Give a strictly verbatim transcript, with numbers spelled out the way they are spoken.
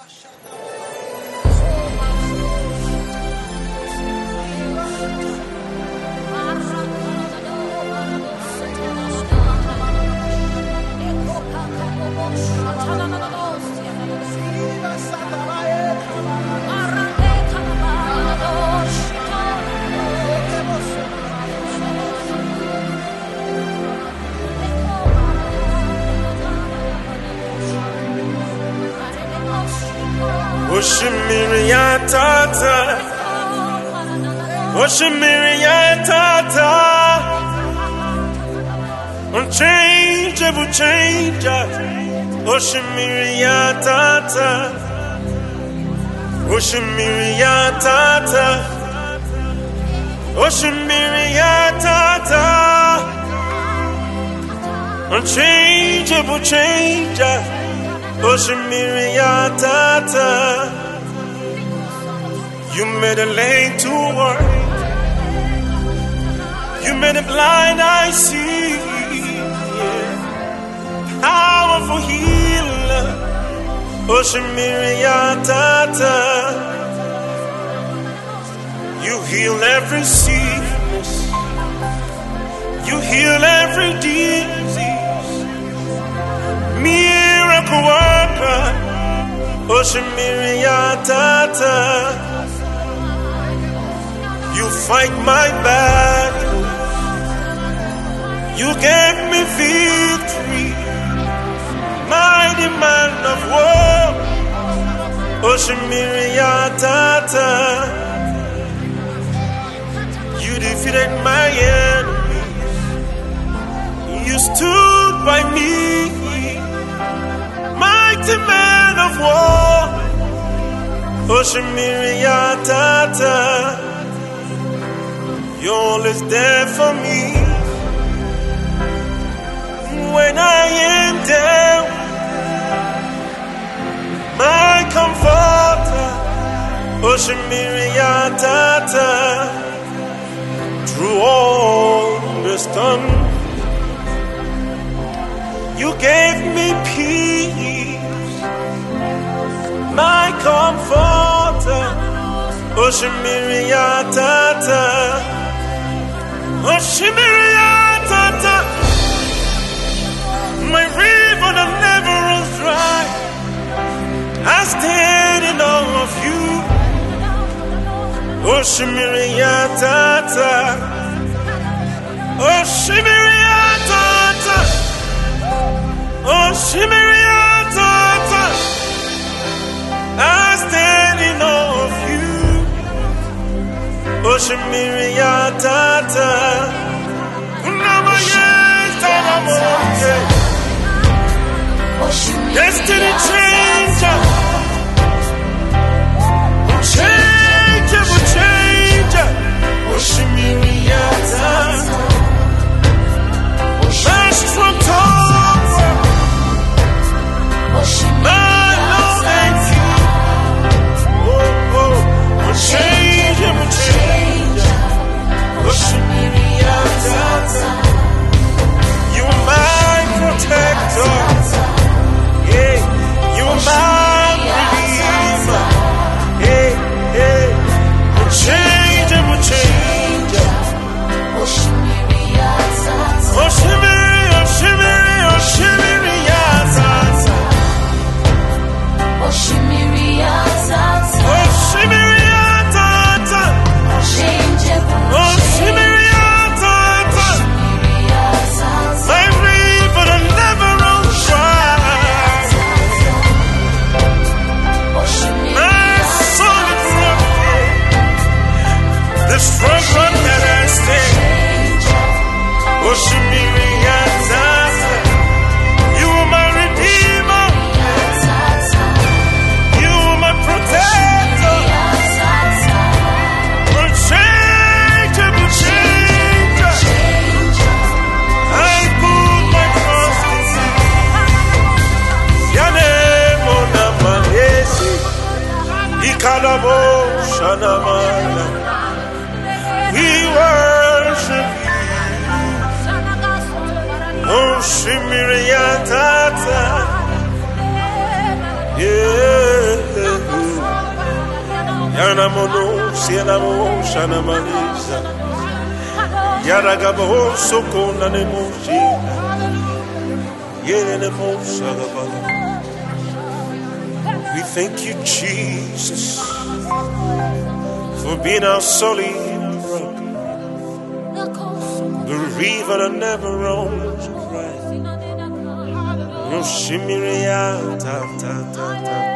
Oshimiriatata, Oshimiriatata, unchangeable changer. Oshimiriatata, Oshimiriatata, Oshimiriatata, unchangeable changer. Oshimiriatata, you made a lame to walk, you made a blind eye see, powerful healer. Oshimiriatata, you heal every sickness, you heal every disease, miracle worker. Oshimiriatata, you fight my battle, you gave me victory, mighty man of war. Oshimiriatata, you defeated my enemies, you stood by me, mighty man of war. Oshimiriatata, you're always there for me when I am down, my comforter. Oshimiriatata, through all the storm, you gave me peace, my comforter. Oshimiriatata, Oshimiriatata, my river that never runs dry, I stand in awe of you. Oshimiriatata, Oshimiriatata, Oshimiriatata, I stand in awe of you. Oshimiriatata, destiny changer, changeable changer. Oshimiriatata, my strong tower, my Lord and King. Oh, oh, changeable changer. Oshimiriatata, you are my protector. Yeah, you are my redeemer. Hey, hey, unchangeable changer. Oshimiriatata, Oshimiri, Oshimiri, Oshimiriatata, Oshimiriatata, Oshimiriatata, Oshimiriatata, my river that never runs dry, my solid rock, the strong rock that I stand. Oshimiriatata, you are my redeemer, you are my protector, unchangeable changer. I put my trust in you. Yane mona malesi, ikalabo shanamana. We worship you. Oshimiriatata, yeah. Yana mono siena mo shana malisa. Yaragabo soko nane moshi. Yene mo sagabala. We thank you, Jesus, for being our solid rock, the river that never runs dry. No shimmy ta ta ta ta.